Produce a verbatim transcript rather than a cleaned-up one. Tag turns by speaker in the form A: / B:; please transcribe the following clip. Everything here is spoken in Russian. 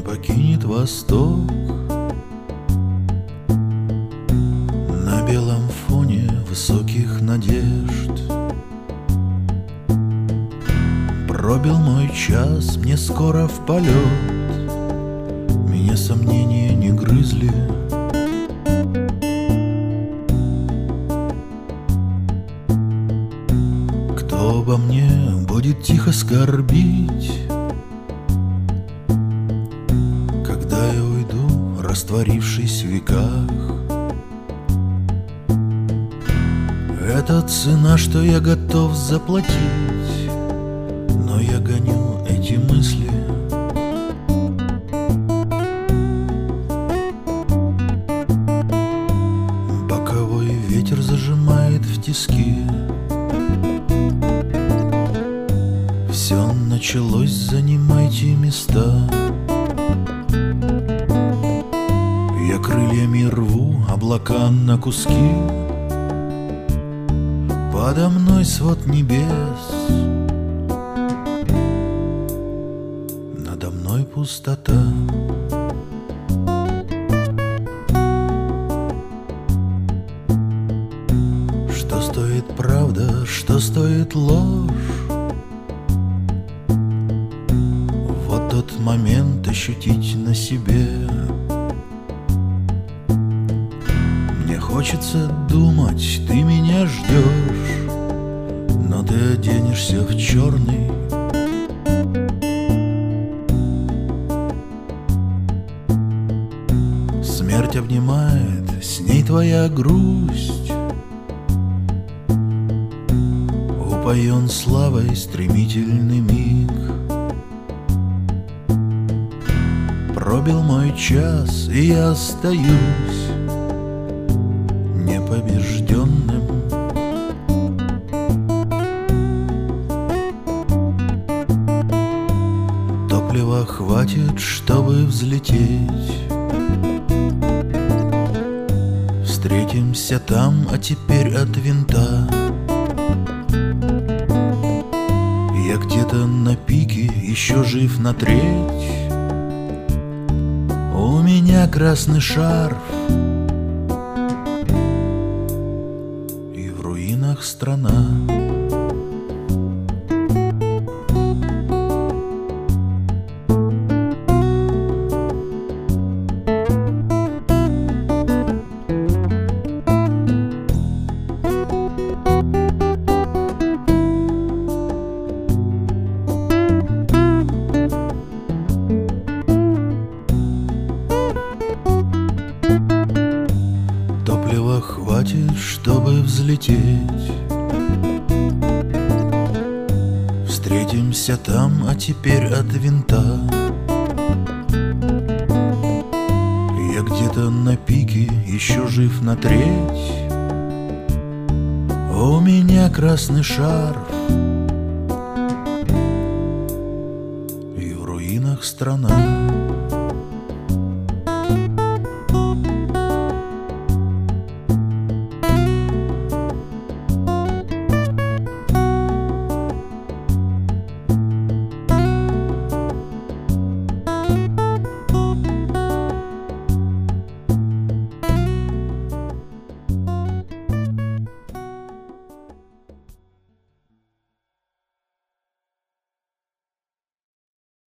A: покинет восток. На белом фоне высоких надежд пробил мой час, мне скоро в полет. Меня сомнения не грызли. Кто обо мне будет тихо скорбить, когда я уйду, растворившись в веках? Это цена, что я готов заплатить, но я гоню эти мысли. Боковой ветер зажимает в тиски. Все началось, занимайте места. Я крыльями рву облака на куски. Подо мной свод небес, надо мной пустота. Что стоит правда, что стоит ложь? Вот тот момент ощутить на себе. Мне хочется думать, ты меня ждешь, но ты оденешься в черный. Смерть обнимает, с ней твоя грусть. Упоен славой стремительный миг. Пробил мой час, и я остаюсь непобежденным. Топлива хватит, чтобы взлететь. Встретимся там, а теперь от винта. Я где-то на пике, еще жив на треть. У меня красный шарф, и в руинах страна. Топлива хватит, чтобы взлететь. Встретимся там, а теперь от винта. Я где-то на пике, еще жив на треть. У меня красный шарф, и в руинах страна.